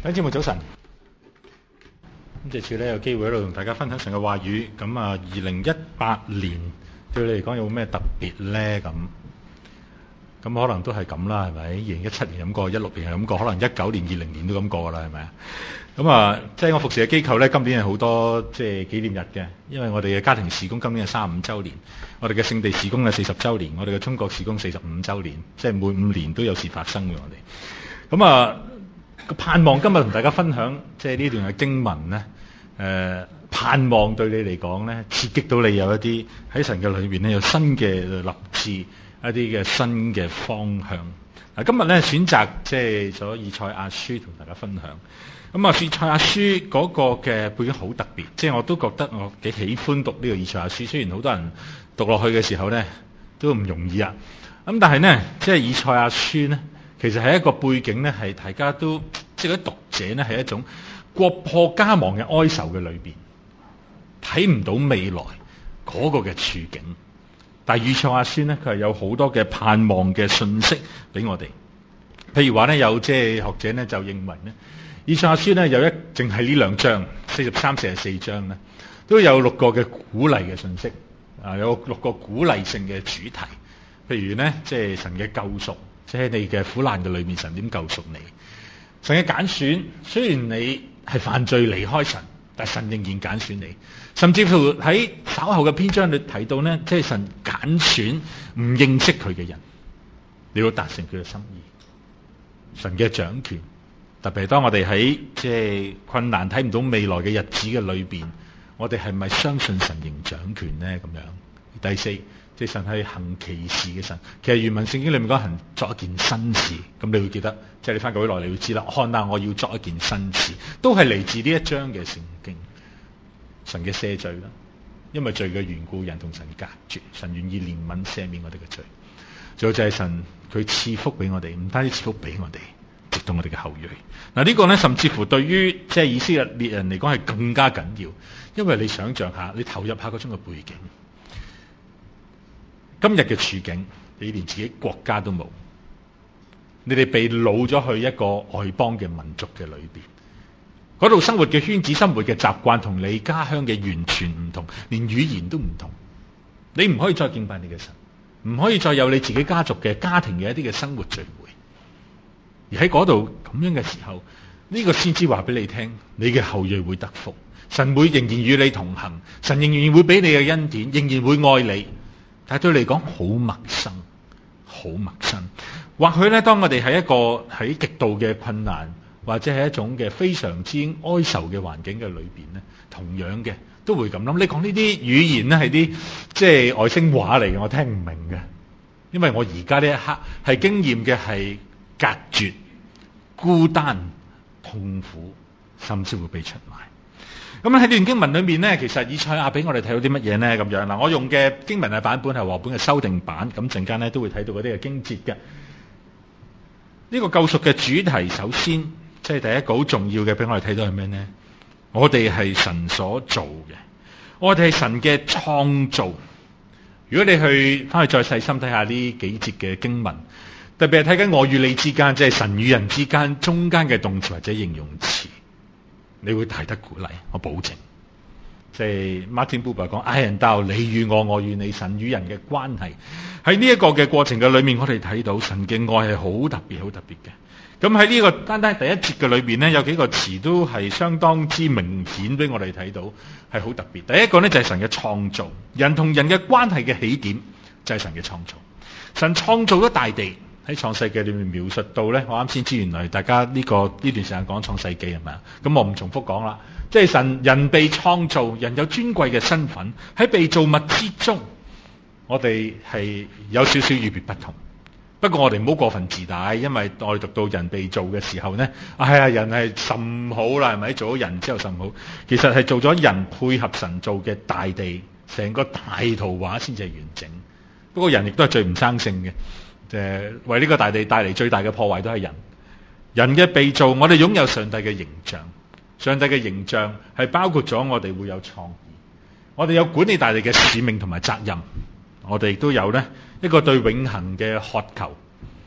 弟兄姊妹早晨，咁這次咧有機會喺度同大家分享神嘅話語。咁啊，2018年對你嚟講有咩特別咧？咁可能都係咁啦，係咪？2017年咁過，16年係咁過，可能19年、20年都咁過啦，係咪啊？咁啊，即係我服侍嘅機構咧，今年係好多即係紀念日嘅，因為我哋嘅家庭事工今年係35週年，我哋嘅聖地事工係40週年，我哋嘅中國事工45週年，即係每5年都有事發生嘅我哋。咁啊，盼望今日同大家分享即係呢段嘅經文咧，盼望對你嚟講咧，刺激到你有一啲喺神嘅裏邊咧有新嘅立志，一啲嘅新嘅方向。嗱，今日咧選擇即係咗以賽亞書同大家分享。咁啊，以賽亞書嗰個嘅背景好特別，即係我都覺得我幾喜歡讀呢個以賽亞書。雖然好多人讀落去嘅時候咧都唔容易啊。咁但係咧，即係以賽亞書咧，其實係一個背景咧，係大家都即係嗰啲讀者咧係一種國破家亡嘅哀愁嘅裏邊，睇唔到未來嗰個嘅處境。但係以賽亞書咧，佢係有好多嘅盼望嘅信息俾我哋。譬如話咧，有即係學者咧就認為咧，以賽亞書咧有淨係呢兩章43、44章咧，都有6個嘅鼓勵嘅信息啊，有6個鼓勵性嘅主題。譬如咧，即係神嘅救贖，即係你嘅苦難嘅裏面，神點救贖你？神嘅揀選，雖然你係犯罪離開神，但係神仍然揀選你。甚至乎喺稍後嘅篇章裏提到咧，即係神揀選唔認識佢嘅人，你要達成佢嘅心意。神嘅掌權，特別係當我哋喺即係困難睇唔到未來嘅日子嘅裏邊，我哋係咪相信神仍掌權呢？咁樣。第四，即係神係行奇事嘅神。其實原文聖經裏面講行作一件新事，咁你會記得，即係你翻教會內你會知啦。看哪，我要作一件新事，都係嚟自呢一章嘅聖經。神嘅赦罪啦，因為罪嘅緣故，人同神隔絕，神願意憐憫赦免我哋嘅罪。仲有就係神佢賜福俾我哋，唔單止賜福俾我哋，直到我哋嘅後裔。嗱，呢個咧甚至乎對於即係以色列人嚟講係更加緊要，因為你想象下，你投入下嗰種嘅背景，今日嘅處境，你連自己國家都冇，你哋被擄咗去一個外邦嘅民族嘅裏邊，嗰度生活嘅圈子、生活嘅習慣同你家鄉嘅完全唔同，連語言都唔同。你唔可以再敬拜你嘅神，唔可以再有你自己家族嘅家庭嘅一啲嘅生活聚會。而喺嗰度咁樣嘅時候，呢個先知話俾你聽，你嘅後裔會得福，神會仍然與你同行，神仍然會俾你嘅恩典，仍然會愛你。但係對你嚟講好陌生，好陌生。或許咧，當我哋喺一個喺極度嘅困難，或者係一種嘅非常之哀愁嘅環境嘅裏邊咧，同樣嘅都會咁諗。你講呢啲語言咧係啲即係外星話嚟嘅，我聽唔明嘅。因為我而家呢一刻係經驗嘅係隔絕、孤單、痛苦，甚至會被出賣。咁喺呢段經文裏面咧，其實以賽亞俾我哋睇到啲乜嘢咧？咁樣嗱，我用嘅經文嘅版本係和本嘅修訂版，咁陣間咧都會睇到嗰啲嘅經節嘅。呢個救贖嘅主題，首先即係第一個好重要嘅，俾我哋睇到係咩呢？我哋係神所做嘅，我哋係神嘅創造。如果你翻去再細心睇下呢幾節嘅經文，特別係睇緊我與你之間，即係神與人之間中間嘅動詞或者形容詞，你會大得鼓勵，我保證。即係 Martin Buber 講 I and thou， 你與我，我與你，神與人嘅關係。喺呢一個嘅過程嘅裏面，我哋睇到神嘅愛係好特別、好特別嘅。咁喺呢個單單第一節嘅裏邊呢，有幾個詞都係相當之明顯俾我哋睇到係好特別。第一個呢，就係神嘅創造，人同人嘅關係嘅起點就係神嘅創造。神創造咗大地，喺創世記裏面描述到呢，我啱先知原來大家呢段時間講創世記係咪啊？咁我唔重複講啦。即係人被創造，人有尊貴嘅身份，喺被造物之中，我哋係有少少與別不同。不過我哋唔好過分自大，因為我哋讀到人被造嘅時候呢，人係甚好啦，係咪？做咗人之後甚好，其實係做咗人配合神造嘅大地，成個大圖畫先至係完整。不過人亦都係最唔生性嘅，為呢個大地帶嚟最大嘅破壞都係人。人嘅被造，我哋擁有上帝嘅形象。上帝嘅形象係包括咗我哋會有創意，我哋有管理大地嘅使命同埋責任，我哋亦都有呢一個對永恆嘅渴求。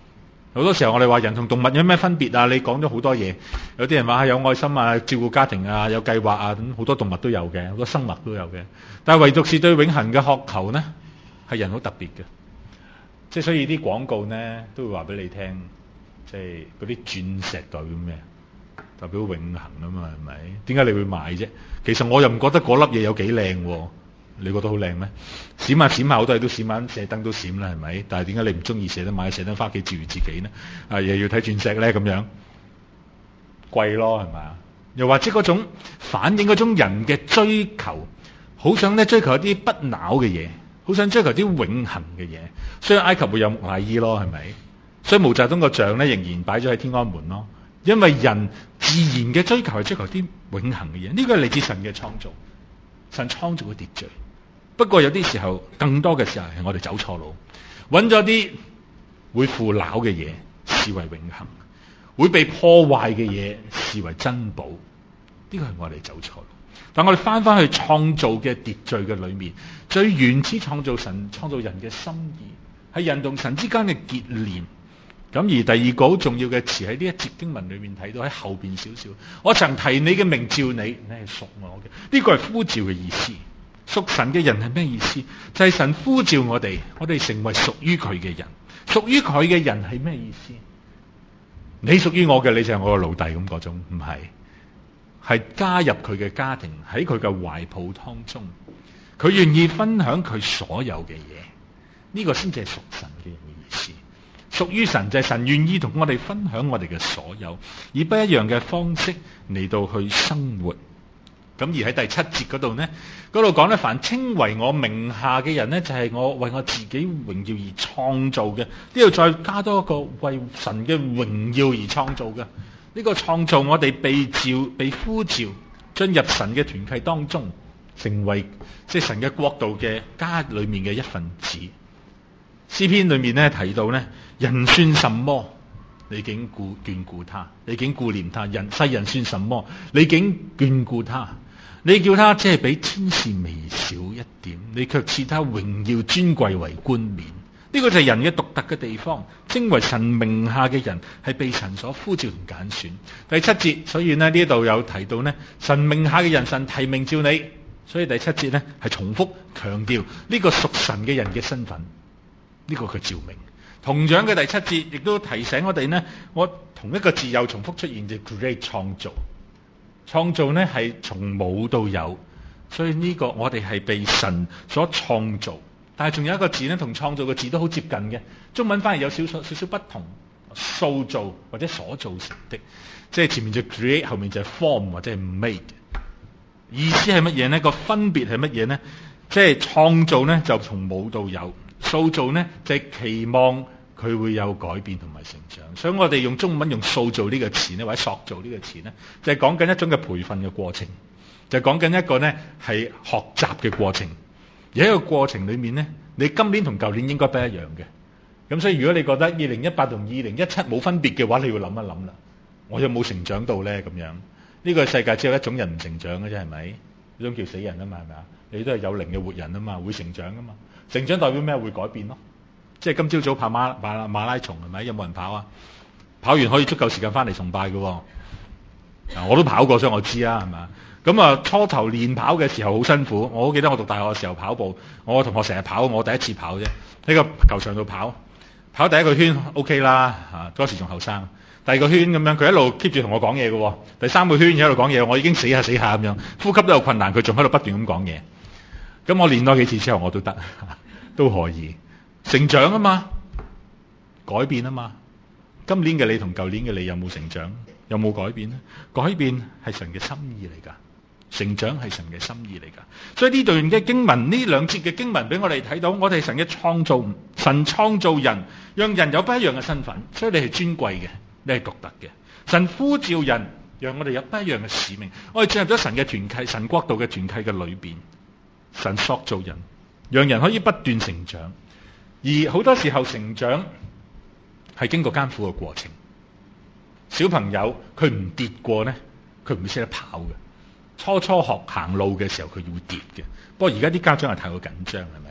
好多時候我哋話人同動物有咩分別啊？你講咗好多嘢，有啲人話有愛心啊、照顧家庭啊、有計劃啊，咁好多動物都有嘅，好多生物都有嘅。但係唯獨是對永恆嘅渴求呢，係人好特別嘅。即係所以啲廣告呢都會話俾你聽，即係嗰啲鑽石代表咩？代表永恆啊嘛，係咪？點解你會買啫？其實我又唔覺得嗰粒嘢有幾靚喎。你覺得好靚咩？閃下閃下好多嘢都閃下，射燈都閃啦，係咪？但係點解你唔中意射燈，買射燈翻屋企照住自己呢？又要睇鑽石咧，咁樣貴咯，係咪？又或者嗰種反映嗰種人嘅追求，好想咧追求一啲不朽嘅嘢，好想追求啲永恆嘅嘢。所以埃及會有木乃伊咯，係咪？所以毛澤東個像咧仍然擺咗喺天安門咯，因為人自然嘅追求係追求啲永恆嘅嘢。呢個係嚟自神嘅創造，神創造嘅秩序。不過有啲時候，更多嘅時候係我哋走錯路，揾咗啲會腐朽嘅嘢視為永恆，會被破壞嘅嘢視為珍寶。呢個係我哋走錯路。但我哋翻去創造嘅秩序嘅裏面，最原始創造神創造人嘅心意，係人同神之間嘅結連。咁而第二個好重要嘅詞喺呢一節經文裏面睇到，喺後邊少少，我曾提你嘅名召你，你係屬我嘅。呢個係呼召嘅意思。屬神嘅人係咩意思？就係神呼召我哋成為屬於佢嘅人。屬於佢嘅人係咩意思？你屬於我嘅，你就係我嘅奴隸咁嗰種，唔係，係加入佢嘅家庭，喺佢嘅懷抱當中，佢願意分享佢所有嘅嘢。呢個先至係屬神嘅人嘅意思。屬於神就係神願意同我哋分享我哋嘅所有，以不一樣嘅方式嚟到去生活。咁而喺第七節嗰度呢，嗰度講咧，凡稱為我名下嘅人呢，就係我為我自己榮耀而創造嘅。呢度再加多一個為神嘅榮耀而創造嘅。呢個創造我哋被召、被呼召進入神嘅團契當中，成為即係神嘅國度嘅家裏面嘅一份子。詩篇裏面呢提到呢，人算什麼？你竟眷顧他，你竟顧念他。世人算什麼？你竟眷顧他。你叫他只係比天使微小一點，你卻賜他榮耀尊貴為冠冕。呢個就係人嘅獨特嘅地方，稱為神名下嘅人係被神所呼召同揀選。第七節，所以呢度有提到呢，神名下嘅人，神提名召你，所以第七節呢係重複強調呢個屬神嘅人嘅身份，呢個佢召命。同樣嘅第七節亦都提醒我哋呢，我同一個字又重複出現，就 create 創造。創造呢係從冇到有，所以呢個我哋係被神所創造。但係仲有一個字呢，同創造嘅字都好接近嘅，中文反而有少少不同，塑造或者所造成的，即係前面就 create， 後面就係 form 或者係 made。意思係乜嘢呢？個分別係乜嘢呢？即係創造呢就從冇到有，塑造呢就係期望佢會有改變同埋成長。所以我哋用中文用塑造呢個詞呢，或者塑造呢個詞呢，就係講緊一種嘅培訓嘅過程，就係講緊一個呢係學習嘅過程。而喺個過程裏面呢，你今年同舊年應該不一樣嘅。咁所以如果你覺得2018同2017冇分別嘅話，你要諗一諗啦。我有冇成長到呢？咁樣呢個世界只有一種人唔成長嘅啫，係咪？呢種叫死人啊嘛，係咪啊？你都係有靈嘅活人啊嘛，會成長噶嘛。成長代表咩？會改變咯。即係今朝早跑馬拉松係咪？有冇人跑啊？跑完可以足夠時間翻嚟崇拜嘅喎。我都跑過，所以我知啦，係咪？咁啊，初頭練跑嘅時候好辛苦。我好記得我讀大學嘅時候跑步，我同學成日跑，我第一次跑啫，喺個球場度跑第一個圈 OK 啦，嗰時仲後生。第二個圈咁樣，佢一路 keep 住同我講嘢嘅喎。第三個圈喺度講嘢，我已經死下咁樣，呼吸都有困難，佢仲喺度不斷咁講嘢。咁我練多幾次之後，我都得，都可以成長啊嘛，改變啊嘛。今年嘅你同舊年嘅你有冇成長？有冇改變呢？改變係神嘅心意嚟㗎，成長係神嘅心意嚟㗎。所以呢段嘅經文，呢兩節嘅經文俾我哋睇到，我哋神嘅創造，神創造人，讓人有不一樣嘅身份，所以你係尊貴嘅，你係獨特嘅。神呼召人，讓我哋有不一樣嘅使命。我哋進入咗神嘅團契，神國度嘅團契嘅裏邊，神塑造人，讓人可以不斷成長。而好多時候成長係經過艱苦嘅過程。小朋友佢唔跌過呢，佢唔會識得跑嘅。初學行路嘅時候佢會跌嘅。不過而家啲家長係太過緊張，係咪？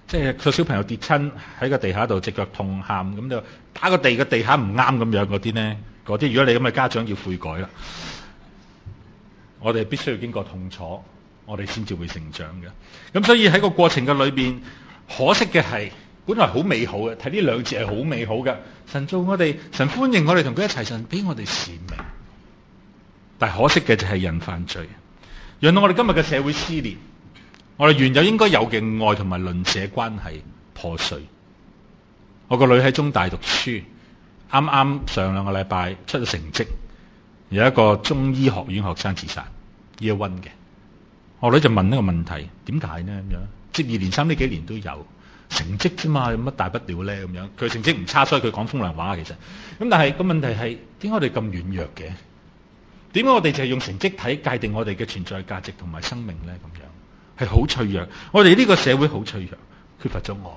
即係個小朋友跌親喺個地下度，隻腳痛喊，咁就打個地下唔啱咁樣嗰啲呢，嗰啲如果你咁嘅家長要悔改啦。我哋必須要經過痛楚，我哋先至會成長嘅。咁所以喺個過程嘅裏邊，可惜嘅係本來好美好嘅，睇呢兩節係好美好嘅。神造我哋，神歡迎我哋同佢一齊，神俾我哋使命。但係可惜嘅就係人犯罪，讓到我哋今日嘅社會撕裂，我哋原有應該有嘅愛同埋鄰舍關係破碎。我個女喺中大讀書，啱啱上2個禮拜出咗成績，有一個中醫學院學生自殺，Year 1嘅。我女就問一個問題：點解呢？咁樣接二連三呢幾年都有成績啫嘛，有乜大不了呢？咁樣佢成績唔差，所以佢講風涼話其實。咁但係個問題係點解我哋咁軟弱嘅？點解我哋就係用成績體界定我哋嘅存在價值同埋生命呢？咁樣係好脆弱。我哋呢個社會好脆弱，缺乏咗愛，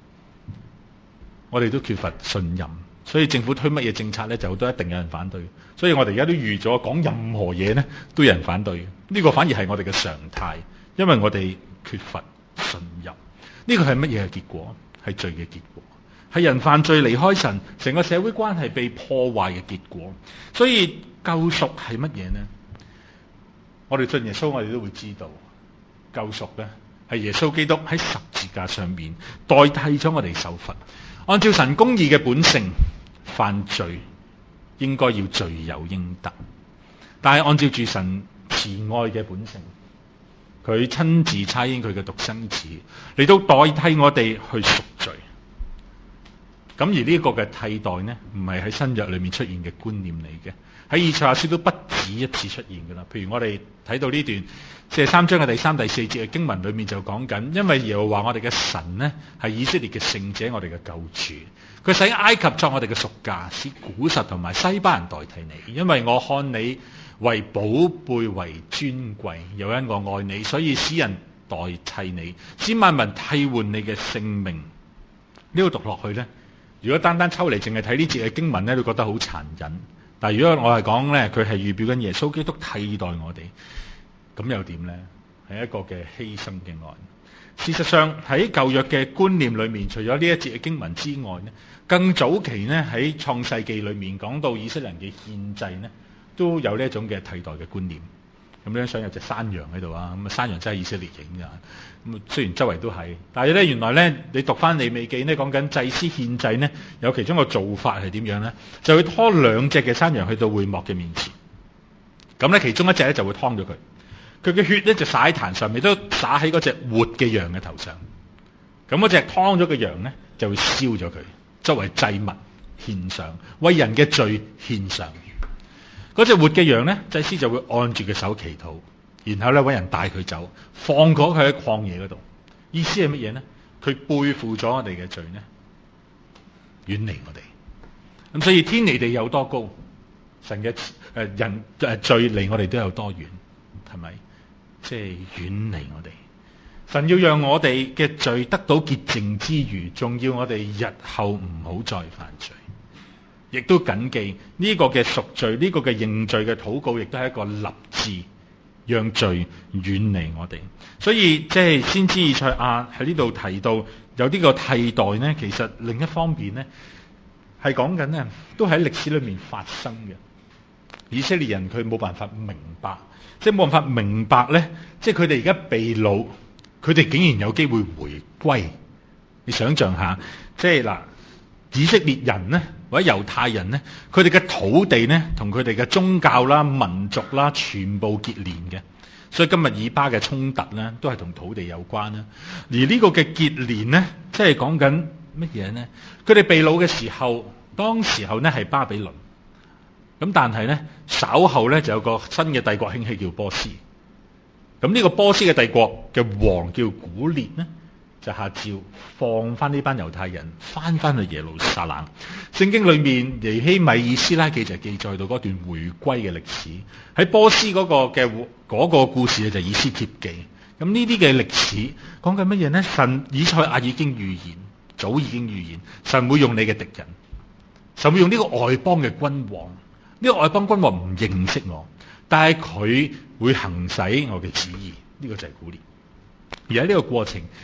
我哋都缺乏信任。所以政府推乜嘢政策呢，就都一定有人反對。所以我哋而家都預咗講任何嘢呢，都有人反對。呢個反而係我哋嘅常態，因為我哋缺乏信任。呢個係乜嘢嘅結果？係罪嘅結果，係人犯罪離開神，成個社會關係被破壞嘅結果。所以救贖係乜嘢呢？我哋信耶穌，我哋都會知道救贖呢係耶穌基督喺十字架上面代替咗我哋受罰。按照神公義嘅本性，犯罪應該要罪有應得，但係按照住神慈愛嘅本性，佢親自差遣佢嘅獨生子嚟到代替我哋去贖罪。咁而呢個嘅替代呢，唔係喺新約裏面出現嘅觀念嚟嘅，喺以賽亞書都不止一次出現噶啦。譬如我哋睇到呢段43章嘅第3、第4節嘅經文裏面就講緊，因為耶和華我哋嘅神呢係以色列嘅聖者，我哋嘅救主，佢使埃及作我哋嘅贖價，使古實同埋西巴人代替你，因為我看你為寶貝為尊貴，又因我愛你，所以使人代替你，使萬民替換你嘅性命。呢度讀落去呢，如果單單抽離淨係睇呢節嘅經文呢，都覺得好殘忍。但係如果我係講呢，佢係預表緊耶穌基督替代我哋，咁又點呢？係一個嘅犧牲嘅愛。事實上喺舊約嘅觀念裏面，除咗呢一節嘅經文之外呢，更早期呢喺創世記裏面講到以色列人嘅獻祭呢，都有呢一種嘅替代嘅觀念。咁呢張相有隻山羊喺度啊，咁啊山羊真係以色列影㗎。咁雖然周圍都係，但係咧原來咧你讀翻利未記呢，講緊祭司獻祭呢，有其中一個做法係點樣呢？就會拖2隻嘅山羊去到會幕嘅面前，咁咧其中一隻咧就會劏咗佢，佢嘅血咧就灑喺壇上面，都灑喺嗰隻活嘅羊嘅頭上。咁嗰隻劏咗嘅羊呢，就會燒咗佢，作為祭物獻上，為人嘅罪獻上。嗰隻活嘅羊呢，祭司就會按住佢手祈禱，然後咧揾人帶佢走，放過佢喺曠野嗰度。意思係乜嘢呢？佢背負咗我哋嘅罪呢，遠離我哋。咁所以天離地有多高，神嘅罪離我哋都有多遠，係咪？即係遠離我哋。神要讓我哋嘅罪得到潔淨之餘，仲要我哋日後唔好再犯罪。亦都謹記呢個嘅贖罪，呢個嘅認罪嘅禱告，亦都係一個立志讓罪遠離我哋。所以即係先知以賽亞喺呢度提到有呢個替代呢，其實另一方面呢係講緊呢都喺歷史裏面發生嘅。以色列人佢冇辦法明白，即係冇辦法明白呢，即係佢哋而家被擄，佢哋竟然有機會回歸。你想象下，即係嗱，以色列人呢，或者猶太人呢，佢哋嘅土地呢，同佢哋嘅宗教啦、民族啦，全部結連嘅。所以今日以巴嘅衝突呢，都係同土地有關啦。而呢個嘅結連呢，即係講緊乜嘢呢？佢哋被擄嘅時候，當時候呢係巴比倫。咁但係呢，稍後呢就有個新嘅帝國興起，叫波斯。咁呢個波斯嘅帝國嘅王叫古列呢，就下詔放翻呢班猶太人翻去耶路撒冷。聖經裏面尼希米以斯拉記就記載到嗰段回歸嘅歷史。喺波斯嗰個故事就以斯帖記。咁呢啲嘅歷史講緊乜嘢呢？神以賽亞已經預言，早已經預言，神會用你嘅敵人，神會用呢個外邦嘅君王。呢個外邦君王唔認識我，但係佢會行使我嘅旨意。呢個就係古列。而喺呢個過程，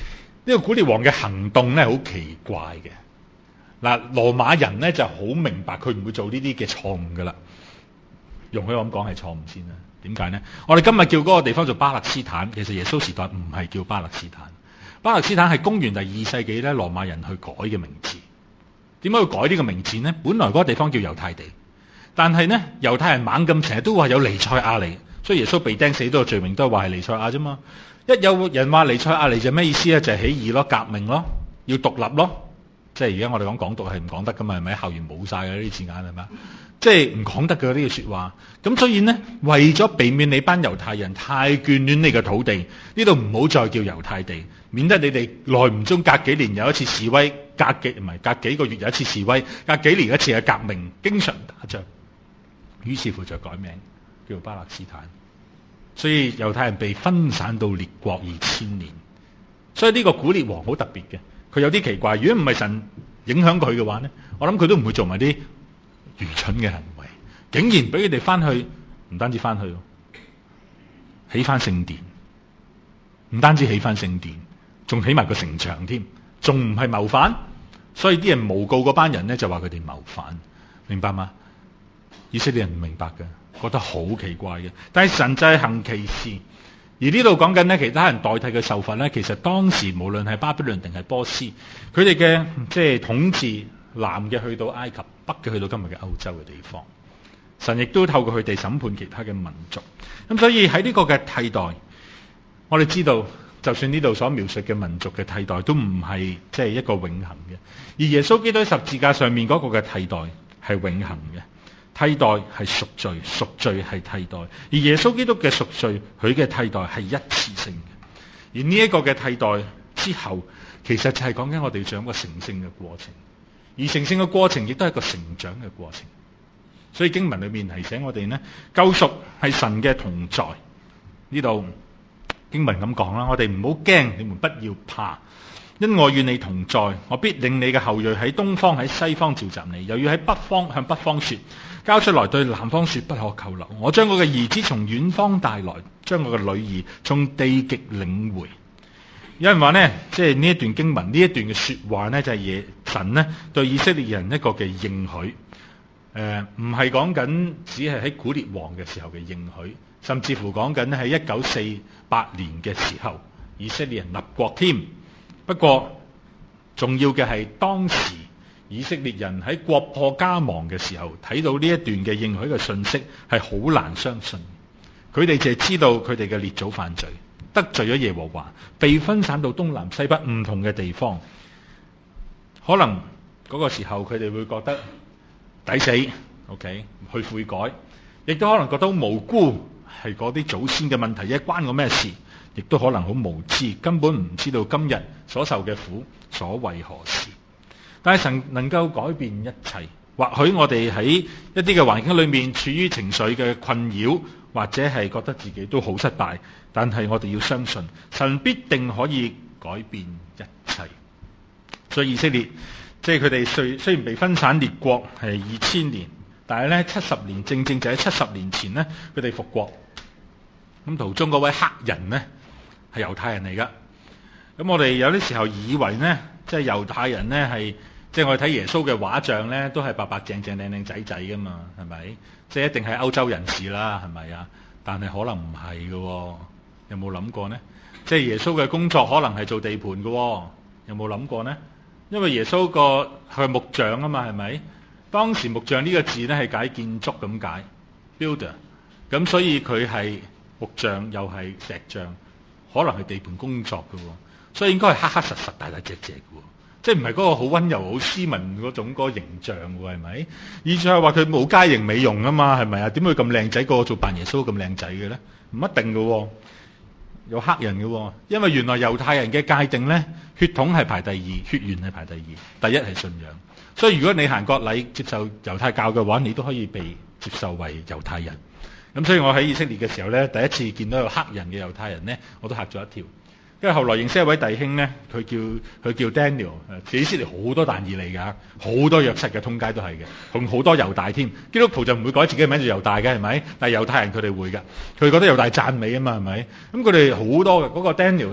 個古列王嘅行動咧好奇怪嘅。嗱，羅馬人咧就好明白佢唔會做呢啲嘅錯誤噶啦。容許我咁講係錯誤先啦。點解呢？我哋今日叫嗰個地方做巴勒斯坦，其實耶穌時代唔係叫巴勒斯坦。巴勒斯坦係公元第2世紀咧羅馬人去改嘅名字。點解要改呢個名字呢？本來嗰個地方叫猶太地，但係呢猶太人猛咁成日都話有彌賽亞嚟，所以耶穌被釘死都個罪名都係話係彌賽亞啫嘛。一有人話彌賽亞嚟就咩意思呢？就係起義咯、革命咯、要獨立咯。即係而家我哋講港獨係唔講得噶嘛？係咪？校園冇晒嘅呢啲字眼係咪？即係唔講得嘅呢個説話。咁所以呢，為咗避免你班猶太人太眷戀你嘅土地，呢度唔好再叫猶太地，免得你哋耐唔中隔幾年有一次示威，隔幾個月有一次示威，隔幾年一次嘅革命，經常打仗。於是乎就改名叫巴勒斯坦。所以猶太人被分散到列國2000年。所以呢個古列王好特別嘅。佢有啲奇怪，如果唔係神影響佢嘅話呢，我諗佢都唔會做埋啲愚蠢嘅行為，竟然俾佢哋翻去，唔單止翻去，起翻聖殿，唔單止起翻聖殿，仲起埋個城牆添，仲唔係謀反？所以啲人誣告嗰班人呢，就話佢哋謀反，明白嗎？以色列人唔明白嘅，覺得好奇怪嘅，但係神就係行奇事。而呢度講緊咧，其他人代替佢受罰咧，其實當時無論係巴比倫定係波斯，佢哋嘅即係統治，南嘅去到埃及，北嘅去到今日嘅歐洲嘅地方，神亦都透過佢哋審判其他嘅民族。咁所以喺呢個嘅替代，我哋知道，就算呢度所描述嘅民族嘅替代，都唔係即係一個永恆嘅。而耶穌基督喺十字架上面嗰個嘅替代係永恆嘅。替代係贖罪，贖罪係替代，而耶穌基督嘅贖罪，佢嘅替代係一次性嘅。而呢一個嘅替代之後，其實就係講緊我哋要掌握成聖嘅過程，而成聖嘅過程亦都係一個成長嘅過程。所以經文裏面提醒我哋呢，救贖係神嘅同在。呢度經文咁講啦，我哋唔好驚，你們不要怕。因我與你同在，我必令你嘅後裔喺東方喺西方召集你，又要喺北方向北方說，交出來對南方說，不可扣留。我將我嘅兒子從遠方帶來，將我嘅女兒從地極領回。有人話呢，即係呢一段經文，呢一段嘅說話呢，就係神呢對以色列人一個嘅應許。唔係講緊只係喺古列王嘅時候嘅應許，甚至乎講緊喺1948年嘅時候，以色列人立國添。不過重要嘅係當時以色列人喺國破家亡嘅時候，睇到呢一段嘅應許嘅信息係好難相信。佢哋就係知道佢哋嘅列祖犯罪，得罪咗耶和華，被分散到東南西北唔同嘅地方。可能嗰個時候佢哋會覺得抵死 ，OK， 去悔改，亦都可能覺得好無辜，係嗰啲祖先嘅問題，關我咩事？亦都可能好無知，根本唔知道今日所受嘅苦所為何事。但係神能夠改變一切。或許我哋喺一啲嘅環境裏面處於情緒嘅困擾，或者係覺得自己都好失敗，但係我哋要相信神必定可以改變一切。所以以色列即係佢哋雖然被分散列國係2000年，但係呢70年正正就喺70年前呢，佢哋復國。咁途中嗰位黑人呢，係猶太人嚟噶。咁我哋有啲時候以為呢，即係猶太人呢係，即係我哋睇耶穌嘅畫像呢，都係白白淨淨靚靚仔仔噶嘛，係咪？即係一定係歐洲人士啦，係咪啊？但係可能唔係嘅喎，有冇諗過呢？即係耶穌嘅工作可能係做地盤嘅喎，有冇諗過呢？因為耶穌個係木匠啊嘛，係咪？當時木匠呢個字呢係解建築咁解 ，builder。咁所以佢係木匠又係石匠。可能係地盤工作嘅喎，所以應該係黑黑實實、大大隻隻嘅喎，即係唔係嗰個好溫柔、好斯文嗰種嗰個形象喎，係咪？而且係話佢冇佳形美容啊嘛，係咪啊？點會咁靚仔個做扮耶穌咁靚仔嘅咧？唔一定嘅喎，有黑人嘅喎，因為原來猶太人嘅界定咧，血統係排第二，血緣係排第二，第一係信仰。所以如果你行割禮接受猶太教嘅話，你都可以被接受為猶太人。咁所以我喺以色列嘅時候呢，第一次見到有黑人嘅猶太人呢，我都嚇咗一跳。跟住後來認識一位弟兄呢，佢叫 Daniel， 以色列好多但以理㗎，好多約瑟嘅，通街都係嘅，同好多猶大添。基督徒就唔會改自己嘅名做猶大嘅，係咪？但係猶太人佢哋會㗎，佢覺得猶大讚美啊嘛，係咪？咁佢哋好多嘅嗰個 Daniel 呢，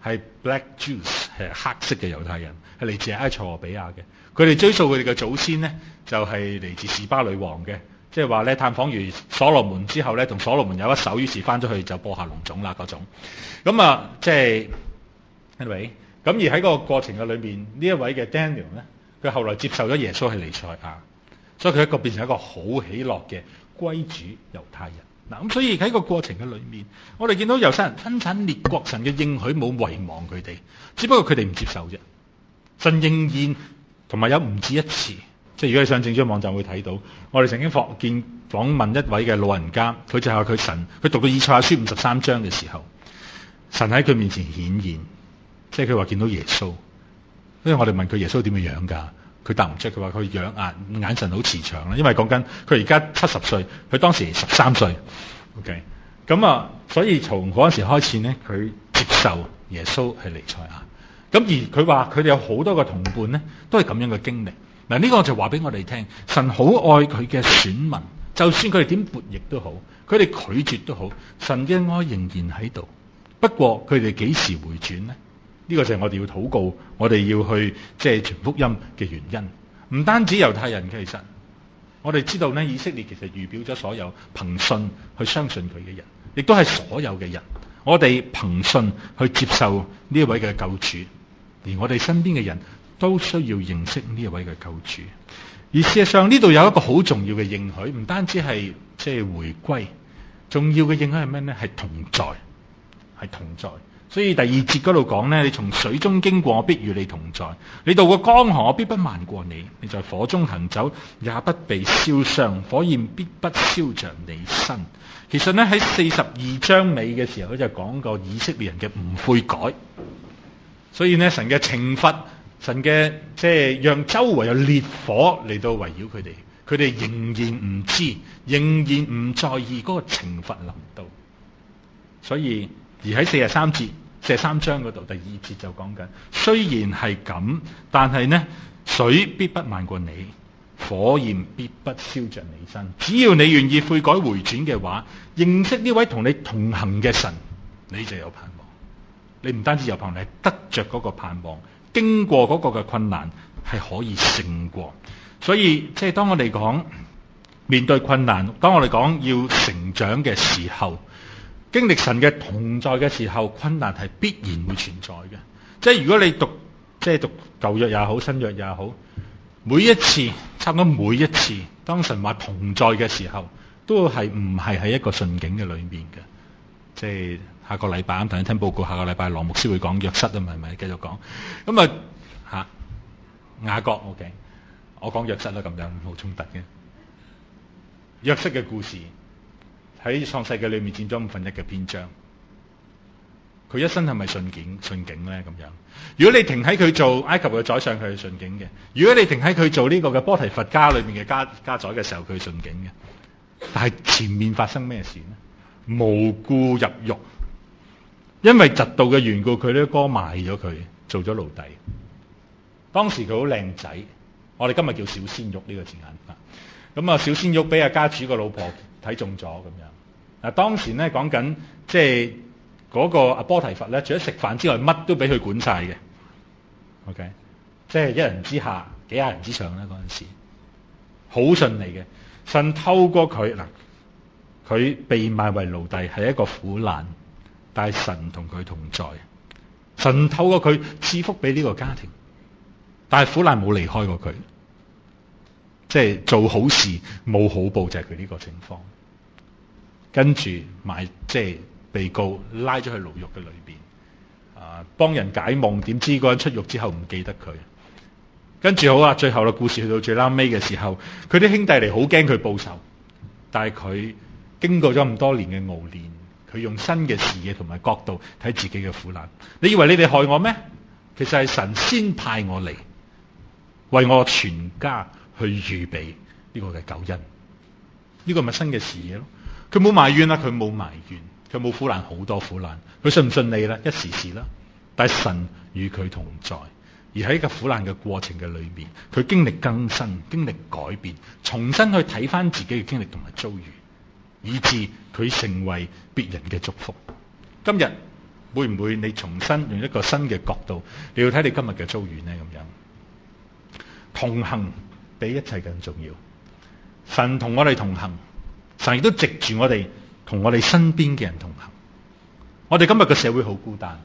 係 Black Jews， 係黑色嘅猶太人，係嚟自埃塞俄比亞嘅。佢哋追溯佢哋嘅祖先呢，就係嚟自示巴女王嘅，即係話咧探訪完所羅門之後咧，同所羅門有一手，於是翻咗去就播下龍種啦嗰種。咁啊，即係 anyway， 咁而喺個過程嘅裏面，呢一位嘅 Daniel 咧，佢後來接受咗耶穌係彌賽亞，所以佢變成一個好喜樂嘅歸主猶太人。嗱，咁所以喺個過程嘅裏面，我哋見到猶太人分產列國，神嘅應許冇遺忘佢哋，只不過佢哋唔接受啫。神應驗同埋有唔止一次，即係如果你上正章網站會睇到，我哋曾經訪問一位嘅老人家，佢就係佢讀到以賽亞書53章嘅時候，神喺佢面前顯現，即係佢話見到耶穌。因為我哋問佢耶穌點樣㗎？佢答唔出，佢話佢眼神好慈祥啦。因為講緊佢而家70歲，佢當時13歲。OK， 咁啊，所以從嗰陣時開始呢，佢接受耶穌係彌賽亞。咁而佢話佢哋有好多個同伴呢，都係咁樣嘅經歷。嗱，呢個就話俾我哋聽，神好愛佢嘅選民，就算佢哋點悖逆都好，佢哋拒絕都好，神嘅愛仍然喺度。不過佢哋幾時回轉呢？呢個就係我哋要禱告，我哋要去即係傳福音嘅原因。唔單止猶太人，其實我哋知道呢，以色列其實預表咗所有憑信去相信佢嘅人，亦都係所有嘅人。我哋憑信去接受呢一位嘅救主，而我哋身邊嘅人都需要認識呢一位嘅救主。而事實上呢度有一個好重要嘅應許，唔單止係即係回歸，重要嘅應許係咩呢？係同在，係同在。所以第2節嗰度講呢，你從水中經過，我必與你同在；你渡過江河，我必不慢過你；你在火中行走，也不被燒傷，火焰必不燒着你身。其實呢，喺42章尾嘅時候，佢就講過以色列人嘅唔悔改。所以呢，神嘅懲罰，神嘅即係讓周圍有烈火嚟到圍繞佢哋，佢哋仍然唔知，仍然唔在意嗰個懲罰臨到。所以而喺43章嗰度第2節就講緊，雖然係咁，但係呢，水必不慢過你，火焰必不燒着你身。只要你願意悔改回轉嘅話，認識呢位同你同行嘅神，你就有盼望。你唔單止有盼望，你係得着嗰個盼望，經過嗰個嘅困難係可以勝過。所以即係當我哋講面對困難，當我哋講要成長嘅時候，經歷神嘅同在嘅時候，困難係必然會存在嘅。即係如果你讀舊約也好，新約也好，每一次差唔多每一次，當神話同在嘅時候，都係唔係喺一個順境嘅裏面嘅。即係下個禮拜啱同你聽報告，下個禮拜羅牧師會講約瑟啊嘛，係咪繼續講？咁雅各 OK， 我講約瑟啦，咁樣冇衝突嘅。約瑟嘅故事喺創世記裏面佔咗1/5嘅篇章。佢一生係咪順境咧？咁樣，如果你停喺佢做埃及嘅宰相，佢係順境嘅；如果你停喺佢做呢個嘅波提乏家裏面嘅家宰嘅時候，佢係順境嘅。但係前面發生咩事呢？無故入獄，因為嫉妒嘅緣故，佢啲哥賣咗佢，做咗奴隸。當時佢好靚仔，我哋今日叫小鮮肉呢個字眼法。咁啊，小鮮肉俾阿家主個老婆睇中咗咁樣。嗱，當時咧講緊即係嗰個阿波提乏咧，除咗食飯之外，乜都俾佢管晒嘅。OK， 即係一人之下，幾廿人之上咧嗰陣時，好順利嘅。神透過佢嗱，佢被賣為奴隸係一個苦難，但係神同佢同在。神透過佢賜福俾呢個家庭，但係苦難冇離開過佢。即係做好事冇好報，就係佢呢個情況。跟住即係被告拉咗去牢獄嘅裏邊，幫人解夢，點知嗰人出獄之後唔記得佢。跟住好啦，最後嘅故事去到最拉尾嘅時候，佢啲兄弟嚟好驚佢報仇，但係佢經過咗咁多年嘅熬練，佢用新嘅視野同埋角度睇自己嘅苦難。你以為你哋害我咩？其實係神先派我嚟，為我全家去預備呢個嘅救恩。呢個咪新嘅視野咯。佢冇埋怨啦，佢冇埋怨，佢冇苦難，好多苦難。佢順唔順利啦？一時時啦。但係神與佢同在，而喺個苦難嘅過程嘅裏面，佢經歷更新，經歷改變，重新去睇翻自己嘅經歷同埋遭遇，以致佢成為別人嘅祝福。今日會唔會你重新用一個新嘅角度，你要睇你今日嘅遭遇呢？咁樣同行比一切更重要。神同我哋同行，神亦都藉住我哋同我哋身邊嘅人同行。我哋今日嘅社會好孤單，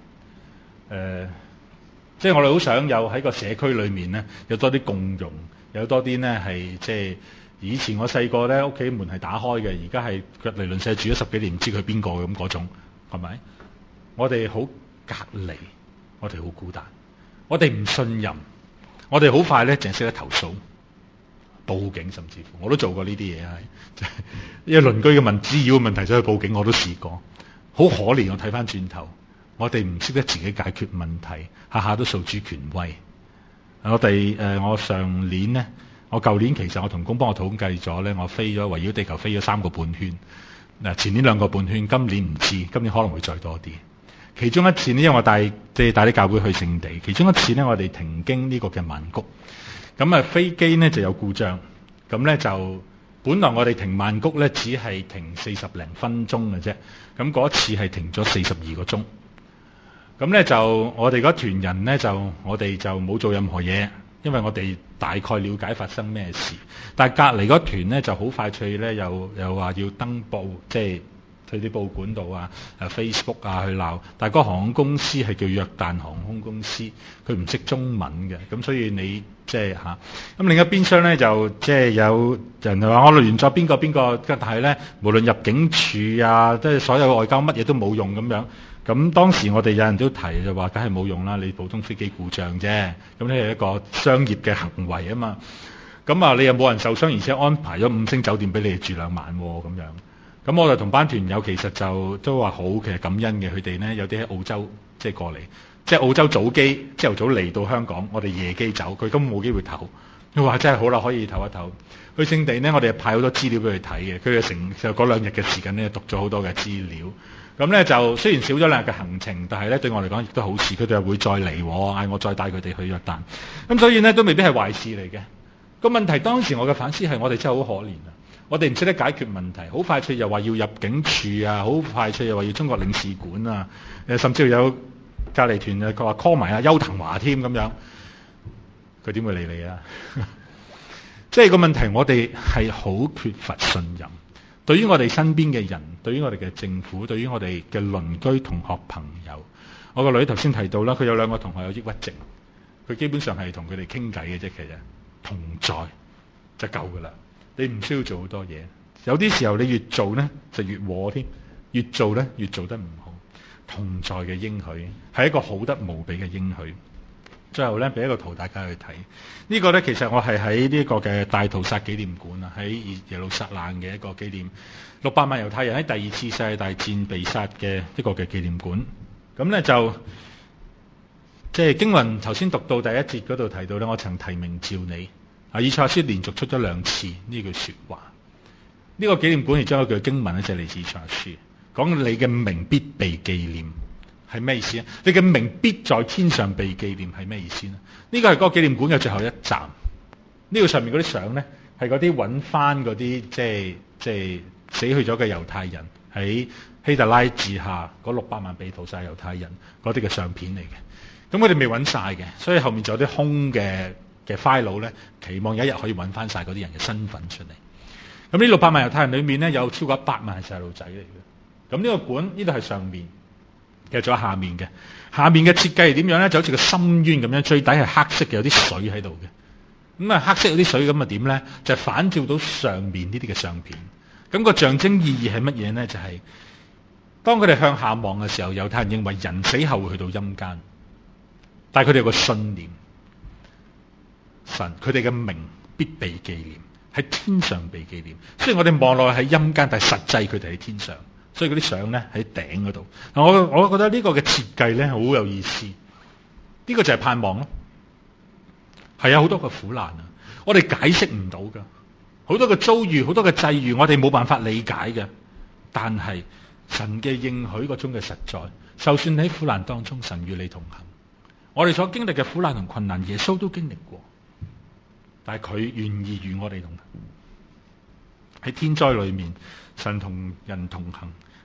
即係我哋好想有喺個社區裏面呢，有多啲共融，有多啲呢係即係以前我細個呢，屋企門係打開嘅，而家係隔離鄰舍住咗10幾年，唔知佢邊個咁嗰種，係咪？我哋好隔離，我哋好孤單，我哋唔信任，我哋好快呢淨係識得投訴、報警，甚至乎我都做過呢啲嘢，係因為鄰居嘅滋擾嘅問題，走去報警我都試過，好可憐。我睇翻轉頭。我哋唔識得自己解決問題，下下都訴諸權威。我上年呢，我舊年其實我同工幫我統計咗呢，我飛咗圍繞地球飛咗3個半圈。前年2個半圈，今年唔知，今年可能會再多啲。其中一次呢，因為我帶啲教會去聖地，其中一次呢，我哋停經呢個嘅曼谷。咁飛機呢就有故障，咁呢就本來我哋停曼谷呢，只係停40零分鐘嘅啫，咁嗰次係停咗42個鐘。咁咧就我哋嗰團人咧我哋就冇做任何嘢，因為我哋大概了解發生咩事。但係隔離嗰團咧就好快脆咧，又話要登報，即係去啲報館度啊、Facebook 啊去鬧。但係個航空公司係叫約旦航空公司，佢唔識中文嘅，咁所以你即係嚇。咁另一邊廂咧就即係有人話我聯絡邊個，但係咧無論入境處啊，即係所有外交乜嘢都冇用咁樣。咁當時我哋有人都提就話，梗係冇用啦！你普通飛機故障啫，咁呢係一個商業嘅行為啊嘛。咁你又冇人受傷，而且安排咗5星酒店俾你哋住2晚喎，咁樣。咁我就同班團友其實就都話好，其實感恩嘅。佢哋呢有啲喺澳洲即係過嚟，即係澳洲早機朝頭早嚟到香港，我哋夜機走，佢根本冇機會唞。佢話真係好啦，可以唞一唞。去聖地呢，我哋派好多資料俾佢睇嘅，佢就嗰2日嘅時間呢，讀咗好多嘅資料。咁咧就雖然少咗2日嘅行程，但係咧對我嚟講亦都好事。佢哋係會再嚟，嗌我再帶佢哋去約旦。咁所以呢，都未必係壞事嚟嘅。個問題當時我嘅反思係我哋真係好可憐啊！我哋唔識得解決問題，好快脆又話要入境處啊，好快脆又話要中國領事館啊，甚至有隔離團佢話 call 埋邱騰華添咁樣，佢點會理你啊？即係個問題，我哋係好缺乏信任。對於我哋身邊嘅人，對於我哋嘅政府，對於我哋嘅鄰居、同學、朋友，我個女頭先提到啦，佢有2個同學有抑鬱症，佢基本上係同佢哋傾偈嘅啫，其實同在就夠噶啦，你唔需要做好多嘢。有啲時候你越做呢，就越禍添，越做呢，越做得唔好。同在嘅應許係一個好得無比嘅應許。最後咧，俾一個圖大家去睇。呢個咧，其實我係喺呢個嘅大屠殺紀念館啊，喺耶路撒冷嘅一個紀念600萬猶太人喺第2次世界大戰被殺嘅一個嘅紀念館。咁咧就即係經文頭先讀到第1節嗰度提到咧，我曾提名召你。以賽亞書連續出咗2次呢句說話。呢個紀念館亦將一句經文咧，就係嚟自以賽亞書，講你嘅名必被紀念。係咩意思啊？你嘅名必在天上被紀念係咩意思呢？呢個係嗰個紀念館嘅最後一站。呢個上面嗰啲相呢，係嗰啲揾翻嗰啲即係死去咗嘅猶太人喺希特拉治下嗰600萬被屠殺猶太人嗰啲嘅相片嚟嘅。咁佢哋未揾晒嘅，所以後面仲有啲空嘅 file 呢，期望有一日可以揾翻晒嗰啲人嘅身份出嚟。咁呢600萬猶太人裏面呢，有超過100萬係細路仔嚟嘅。咁呢個館呢度係上面。其實仲有下面嘅，下面嘅設計係點樣呢？就好似個深淵咁樣，最底係黑色嘅，有啲水喺度嘅。咁黑色有啲水咁啊點呢？就反照到上面呢啲嘅相片。咁個象徵意義係乜嘢呢？就係當佢哋向下望嘅時候，猶太人認為人死後會去到陰間，但係佢哋有個信念，神佢哋嘅名必被紀念，喺天上被紀念。雖然我哋望落去喺陰間，但係實際佢哋喺天上。所以嗰啲相咧喺頂嗰度，我覺得呢個嘅設計咧好有意思。呢個就係盼望咯。係啊，好多個苦難啊，我哋解釋唔到噶，好多嘅遭遇，好多嘅際遇，我哋冇辦法理解嘅。但係神嘅應許嗰種嘅實在，就算喺苦難當中，神與你同行。我哋所經歷嘅苦難同困難，耶穌都經歷過，但係佢願意與我哋同行。喺天災裏面，神同人同行。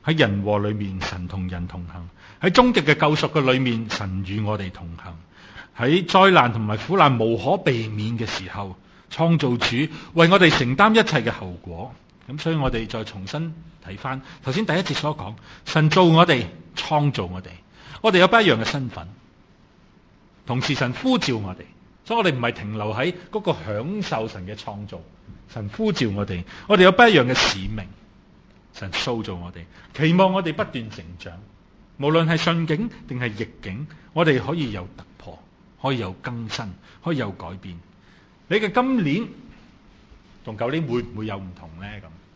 喺人禍裏面，神同人同行；喺終極嘅救贖嘅裏面，神與我哋同行；喺災難同埋苦難無可避免嘅時候，創造主為我哋承擔一切嘅後果。咁所以我哋再重新睇翻頭先第一節所講，神造我哋，創造我哋，我哋有不一樣嘅身份，同時神呼召我哋，所以我哋唔係停留喺嗰個享受神嘅創造，神呼召我哋，我哋有不一樣嘅使命。神塑造我哋，期望我哋不斷成長，無論係順境定係逆境，我哋可以有突破，可以有更新，可以有改變。你嘅今年同舊年會唔會有唔同呢？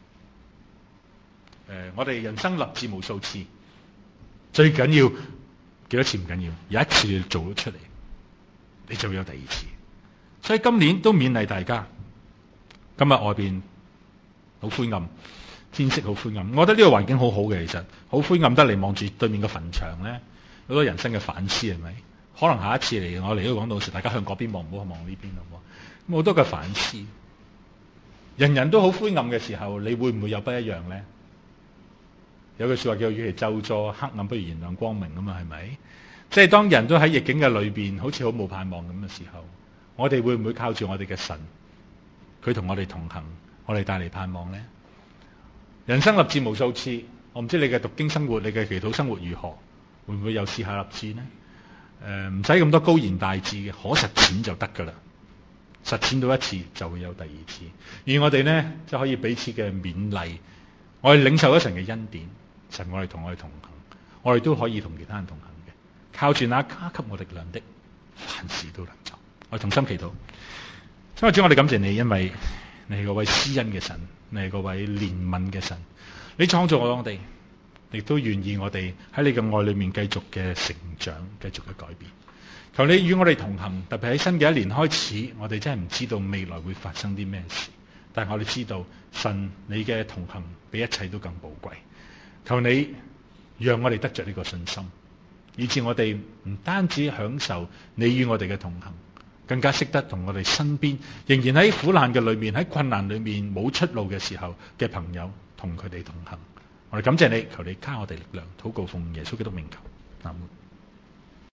我哋人生立志無數次，最緊要幾多次唔緊要，有一次你做咗出嚟，你就會有第二次。所以今年都勉勵大家，今日外邊好灰暗，天色好灰暗，我覺得呢個環境好好嘅，其實好灰暗得嚟，望住對面嘅墳場咧，好多人生嘅反思係咪？可能下一次嚟我嚟都講到時，大家向嗰邊望，唔好望呢邊好冇？咁好多嘅反思，人人都好灰暗嘅時候，你會唔會有不一樣咧？有句說話叫與其咒詛黑暗，不如燃亮光明啊嘛，係咪？即係當人都喺逆境嘅裏邊，好似好冇盼望咁嘅時候，我哋會唔會靠住我哋嘅神，佢同我哋同行，我哋帶嚟盼望咧？人生立志無數次，我唔知你嘅讀經生活，你嘅祈禱生活如何？會唔會又試下立志呢？唔使咁多高言大志嘅，可實踐就得噶啦。實踐到一次就會有第二次，而我哋呢，就可以彼此嘅勉勵，我哋領受咗神嘅恩典，神我哋同行，我哋都可以同其他人同行嘅。靠住那加給我力量的，凡事都能做。我哋同心祈禱，親愛的主，我哋感謝你，因為你係嗰位施恩嘅神，你係嗰位憐憫嘅神，你創造我哋，亦都願意我哋喺你嘅愛裏面繼續嘅成長，繼續嘅改變。求你與我哋同行，特別喺新嘅一年開始，我哋真係唔知道未來會發生啲咩事，但係我哋知道神你嘅同行比一切都更寶貴。求你讓我哋得着呢個信心，以致我哋唔單止享受你與我哋嘅同行，更加識得同我哋身邊仍然喺苦難嘅裏面，喺困難裏面冇出路嘅時候嘅朋友，同佢哋同行。我哋感謝你，求你加我哋力量，禱告奉耶穌基督名求，阿門。